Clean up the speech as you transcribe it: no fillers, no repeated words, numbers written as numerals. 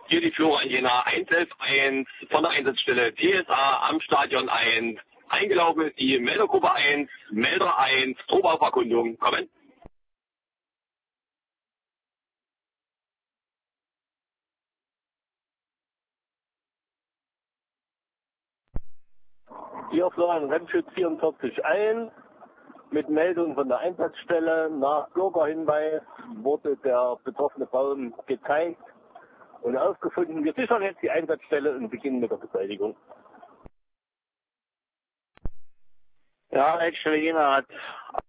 Hier die Führung an Jena 111-1 von der Einsatzstelle TSA am Stadion 1. Eingelaufen ist die Meldergruppe 1, Melder 1, Probeaufakundung. Kommen. Hier fahren Rennschutz 44 ein. Mit Meldung von der Einsatzstelle nach Bürgerhinweis wurde der betroffene Baum gezeigt und aufgefunden. Wir sichern jetzt die Einsatzstelle und beginnen mit der Beseitigung. Ja, Leitstelle Jena hat